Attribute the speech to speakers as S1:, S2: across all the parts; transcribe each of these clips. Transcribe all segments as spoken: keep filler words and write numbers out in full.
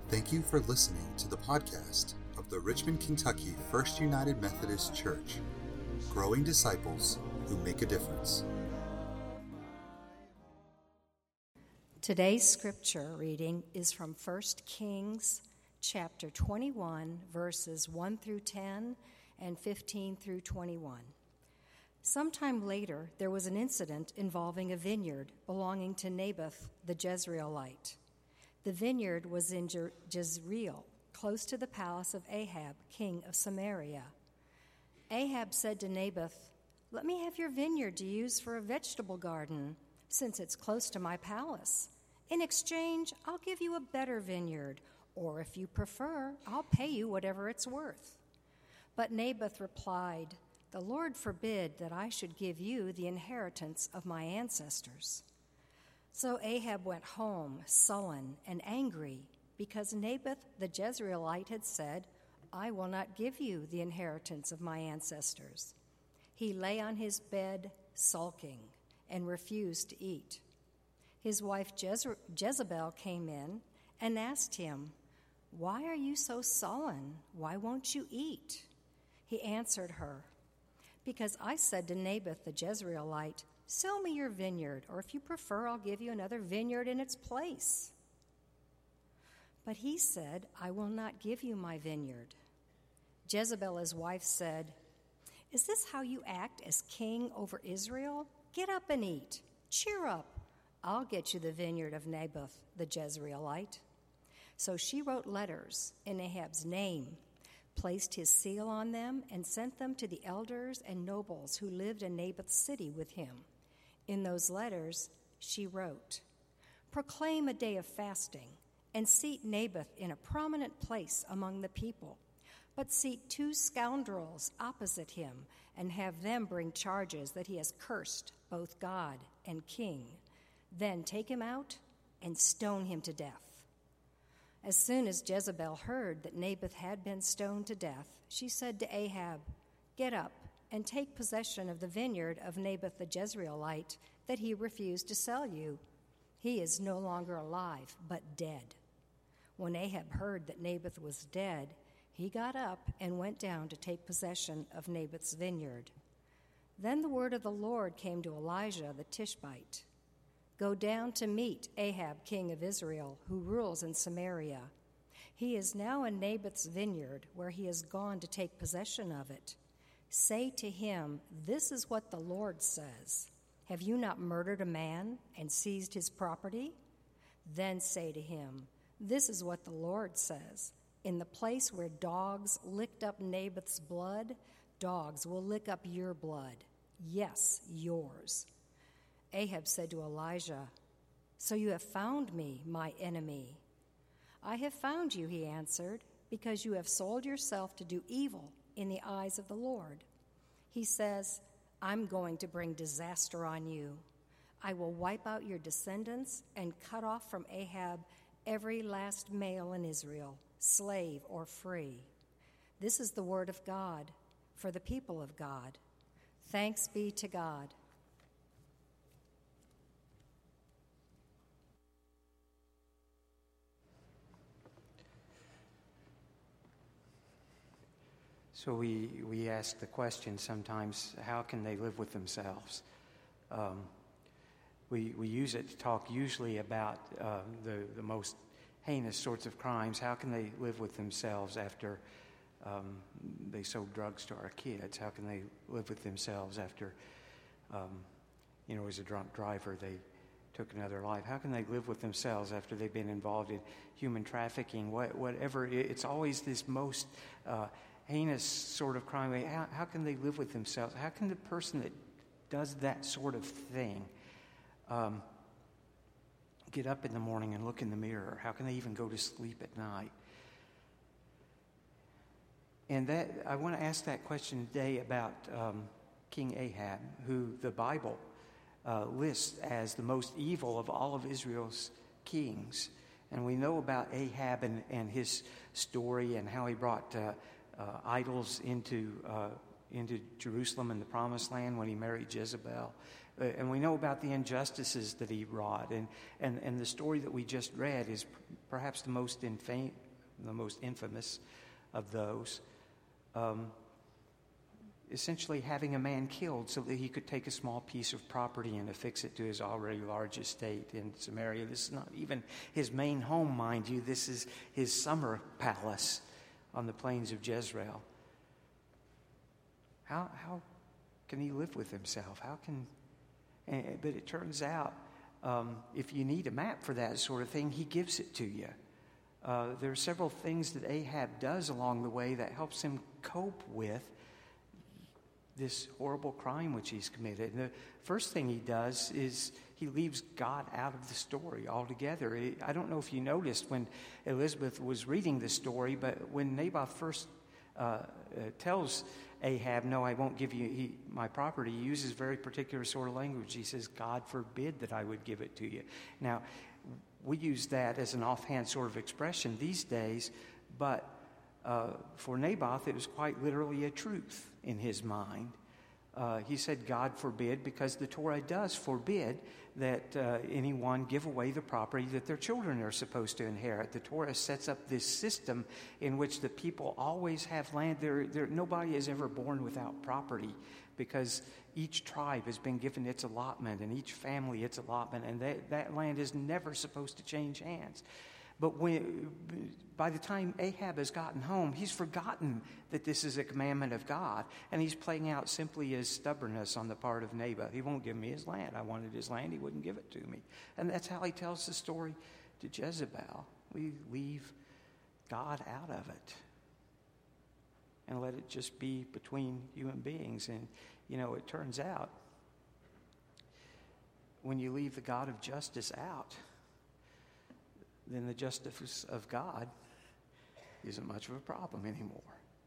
S1: Thank you for listening to the podcast of the Richmond, Kentucky First United Methodist Church, growing disciples who make a difference.
S2: Today's scripture reading is from First Kings chapter twenty-one, verses one through ten and fifteen through twenty-one. Sometime later, there was an incident involving a vineyard belonging to Naboth the Jezreelite. The vineyard was in Je- Jezreel, close to the palace of Ahab, king of Samaria. Ahab said to Naboth, "Let me have your vineyard to use for a vegetable garden, since it's close to my palace. In exchange, I'll give you a better vineyard, or if you prefer, I'll pay you whatever it's worth." But Naboth replied, "The Lord forbid that I should give you the inheritance of my ancestors." So Ahab went home, sullen and angry, because Naboth the Jezreelite had said, "I will not give you the inheritance of my ancestors." He lay on his bed, sulking, and refused to eat. His wife Jeze- Jezebel came in and asked him, "Why are you so sullen? Why won't you eat?" He answered her, "Because I said to Naboth the Jezreelite, 'Sell me your vineyard, or if you prefer, I'll give you another vineyard in its place.' But he said, 'I will not give you my vineyard.' Jezebel, his wife, said, 'Is this how you act as king over Israel? Get up and eat. Cheer up. I'll get you the vineyard of Naboth the Jezreelite.' So she wrote letters in Ahab's name, placed his seal on them, and sent them to the elders and nobles who lived in Naboth's city with him. In those letters, she wrote, 'Proclaim a day of fasting and seat Naboth in a prominent place among the people, but seat two scoundrels opposite him and have them bring charges that he has cursed both God and king. Then take him out and stone him to death.' As soon as Jezebel heard that Naboth had been stoned to death, she said to Ahab, 'Get up and take possession of the vineyard of Naboth the Jezreelite that he refused to sell you. He is no longer alive, but dead.' When Ahab heard that Naboth was dead, he got up and went down to take possession of Naboth's vineyard. Then the word of the Lord came to Elijah the Tishbite, 'Go down to meet Ahab, king of Israel, who rules in Samaria. He is now in Naboth's vineyard, where he has gone to take possession of it. Say to him, "This is what the Lord says. Have you not murdered a man and seized his property?" Then say to him, "This is what the Lord says. In the place where dogs licked up Naboth's blood, dogs will lick up your blood. Yes, yours." Ahab said to Elijah, "So you have found me, my enemy." "I have found you," he answered, "because you have sold yourself to do evil in the eyes of the Lord." He says, "I'm going to bring disaster on you. I will wipe out your descendants and cut off from Ahab every last male in Israel, slave or free." This is the word of God for the people of God. Thanks be to God.
S3: So we, we ask the question sometimes, how can they live with themselves? Um, we, we use it to talk usually about uh, the, the most heinous sorts of crimes. How can they live with themselves after um, they sold drugs to our kids? How can they live with themselves after, um, you know, as a drunk driver, they took another life? How can they live with themselves after they've been involved in human trafficking? What, whatever, it's always this most uh, heinous sort of crime. How, how can they live with themselves? How can the person that does that sort of thing um, get up in the morning and look in the mirror? How can they even go to sleep at night? And that I want to ask that question today about um, King Ahab, who the Bible uh, lists as the most evil of all of Israel's kings. And we know about Ahab and, and his story and how he brought uh, Uh, idols into uh, into Jerusalem and the Promised Land when he married Jezebel. Uh, and we know about the injustices that he wrought. And, and, and the story that we just read is p- perhaps the most, infam- the most infamous of those. Um, essentially having a man killed so that he could take a small piece of property and affix it to his already large estate in Samaria. This is not even his main home, mind you. This is his summer palace on the plains of Jezreel. How how can he live with himself? How can... Uh, but it turns out, um, if you need a map for that sort of thing, he gives it to you. Uh, there are several things that Ahab does along the way that helps him cope with this horrible crime which he's committed. And the first thing he does is he leaves God out of the story altogether. I don't know if you noticed when Elizabeth was reading the story, but when Naboth first uh, uh, tells Ahab, no, I won't give you he, my property, he uses very particular sort of language. He says, God forbid that I would give it to you. Now, we use that as an offhand sort of expression these days, but uh, for Naboth, it was quite literally a truth in his mind. Uh, he said, God forbid, because the Torah does forbid that uh, anyone give away the property that their children are supposed to inherit. The Torah sets up this system in which the people always have land. There, there, nobody is ever born without property, because each tribe has been given its allotment and each family its allotment, and that, that land is never supposed to change hands. But when, by the time Ahab has gotten home, he's forgotten that this is a commandment of God, and he's playing out simply as stubbornness on the part of Naboth. He won't give me his land. I wanted his land. He wouldn't give it to me. And that's how he tells the story to Jezebel. We leave God out of it and let it just be between human beings. And, you know, it turns out when you leave the God of justice out, then the justice of God isn't much of a problem anymore.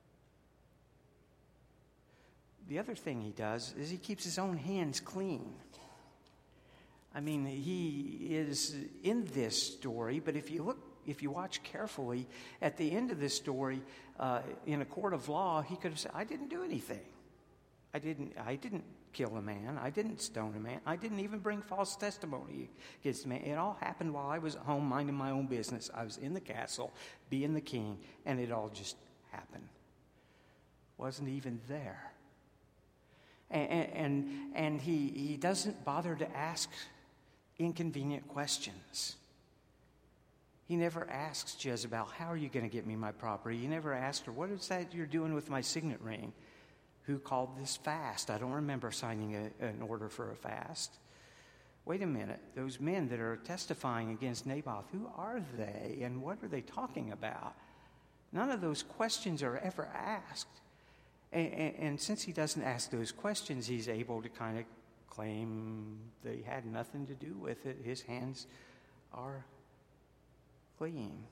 S3: The other thing he does is he keeps his own hands clean. I mean, he is in this story, but if you look, if you watch carefully, at the end of this story, uh, in a court of law, he could have said, I didn't do anything. I didn't, I didn't kill a man. I didn't stone a man. I didn't even bring false testimony against a man. It all happened while I was at home minding my own business. I was in the castle, being the king, and it all just happened. Wasn't even there. And, and, and he, he doesn't bother to ask inconvenient questions. He never asks Jezebel, how are you going to get me my property? He never asked her, what is that you're doing with my signet ring? Who called this fast? I don't remember signing a, an order for a fast. Wait a minute. Those men that are testifying against Naboth, who are they and what are they talking about? None of those questions are ever asked. And, and, and since he doesn't ask those questions, he's able to kind of claim that he had nothing to do with it. His hands are clean.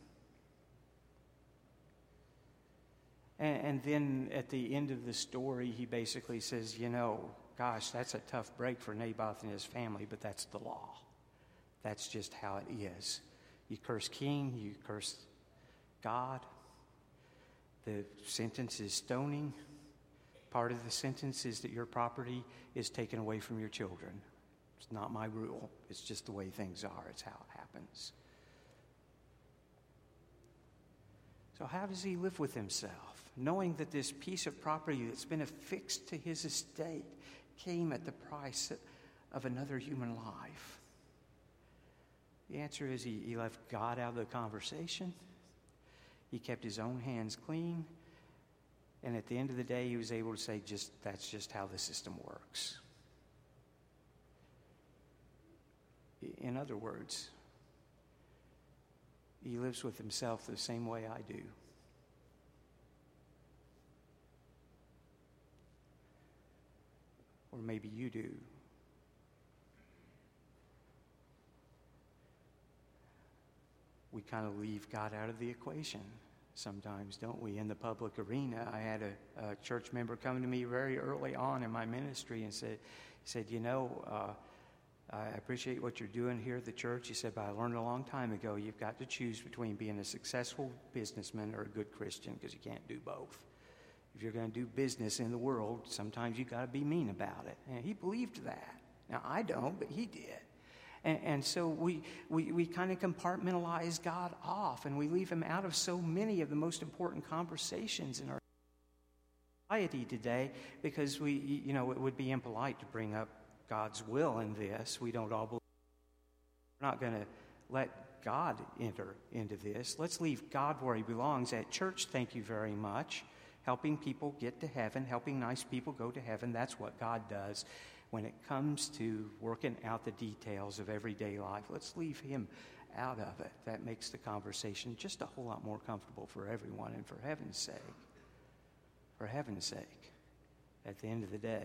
S3: And then at the end of the story, he basically says, you know, gosh, that's a tough break for Naboth and his family, but that's the law. That's just how it is. You curse king, you curse God. The sentence is stoning. Part of the sentence is that your property is taken away from your children. It's not my rule. It's just the way things are. It's how it happens. So how does he live with himself, knowing that this piece of property that's been affixed to his estate came at the price of another human life? The answer is he, he left God out of the conversation. He kept his own hands clean. And at the end of the day, he was able to say, just that's just how the system works. In other words, he lives with himself the same way I do. Or maybe you do. We kind of leave God out of the equation sometimes, don't we? In the public arena, I had a, a church member come to me very early on in my ministry and said, he said, you know, uh, I appreciate what you're doing here at the church. He said, but I learned a long time ago, you've got to choose between being a successful businessman or a good Christian, because you can't do both. If you're going to do business in the world, sometimes you got to be mean about it. And he believed that. Now, I don't, but he did. And, and so we, we, we kind of compartmentalize God off, and we leave him out of so many of the most important conversations in our society today because we, you know, it would be impolite to bring up God's will in this. We don't all believe. We're not going to let God enter into this. Let's leave God where he belongs. At church, thank you very much. Helping people get to heaven, helping nice people go to heaven, that's what God does. When it comes to working out the details of everyday life, let's leave him out of it. That makes the conversation just a whole lot more comfortable for everyone. And for heaven's sake, for heaven's sake, at the end of the day,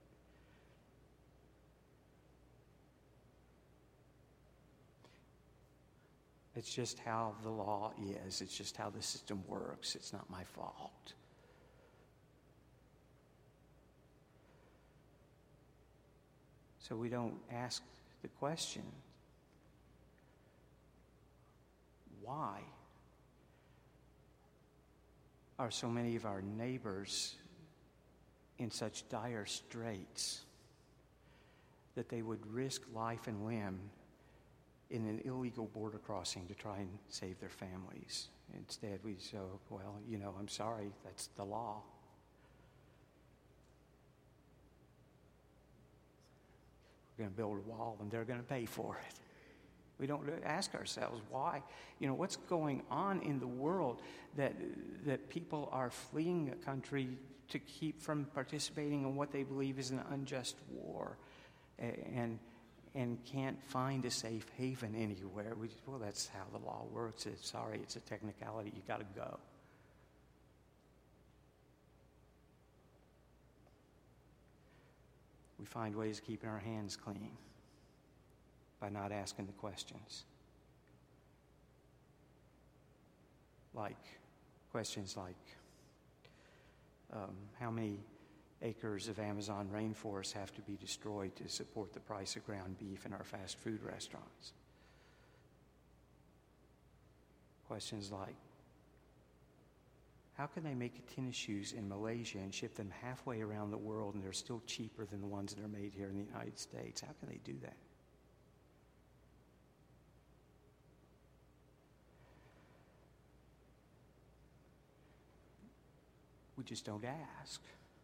S3: it's just how the law is. It's just how the system works. It's not my fault. So we don't ask the question, why are so many of our neighbors in such dire straits that they would risk life and limb in an illegal border crossing to try and save their families? Instead, we say, well, you know, I'm sorry, that's the law. We're going to build a wall, and they're going to pay for it. We don't ask ourselves why. You know, what's going on in the world that that people are fleeing a country to keep from participating in what they believe is an unjust war, and and can't find a safe haven anywhere. We just, well, that's how the law works. It's, sorry, it's a technicality. You got to go. We find ways of keeping our hands clean by not asking the questions. Like, questions like, um, how many acres of Amazon rainforest have to be destroyed to support the price of ground beef in our fast food restaurants? Questions like, how can they make tennis shoes in Malaysia and ship them halfway around the world and they're still cheaper than the ones that are made here in the United States? How can they do that? We just don't ask.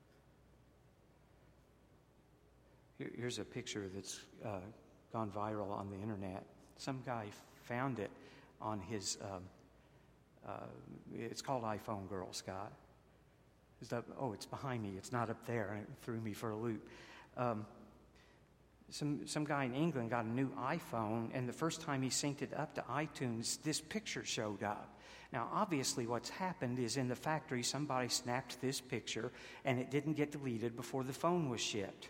S3: Here, here's a picture that's uh, gone viral on the internet. Some guy found it on his... Um, Uh, it's called iPhone Girl, Scott. Is that, oh, it's behind me. It's not up there. And it threw me for a loop. Um, some some guy in England got a new iPhone, and the first time he synced it up to iTunes, this picture showed up. Now, obviously, what's happened is in the factory, somebody snapped this picture, and it didn't get deleted before the phone was shipped.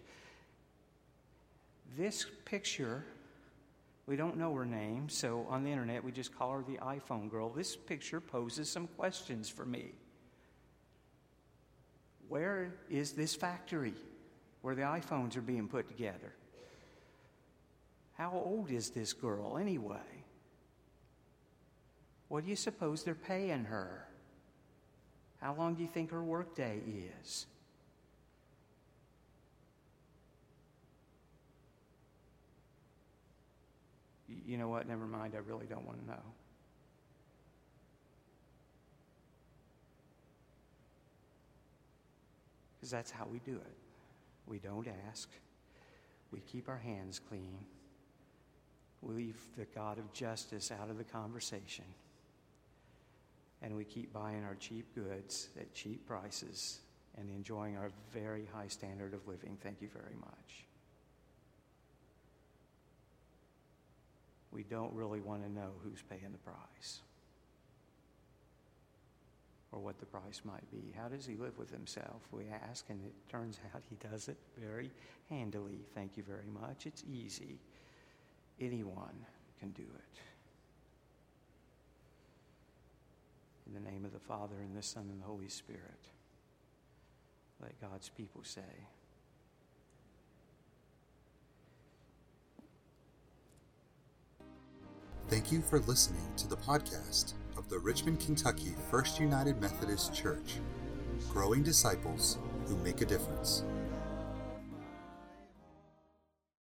S3: This picture... We don't know her name, so on the internet we just call her the iPhone Girl. This picture poses some questions for me. Where is this factory where the iPhones are being put together? How old is this girl anyway? What do you suppose they're paying her? How long do you think her workday is? You know what? Never mind. I really don't want to know. Because that's how we do it. We don't ask. We keep our hands clean. We leave the God of justice out of the conversation. And we keep buying our cheap goods at cheap prices and enjoying our very high standard of living. Thank you very much. We don't really want to know who's paying the price or what the price might be. How does he live with himself? We ask, and it turns out he does it very handily. Thank you very much. It's easy. Anyone can do it. In the name of the Father, and the Son, and the Holy Spirit, let God's people say,
S1: thank you for listening to the podcast of the Richmond, Kentucky First United Methodist Church, growing disciples who make a difference.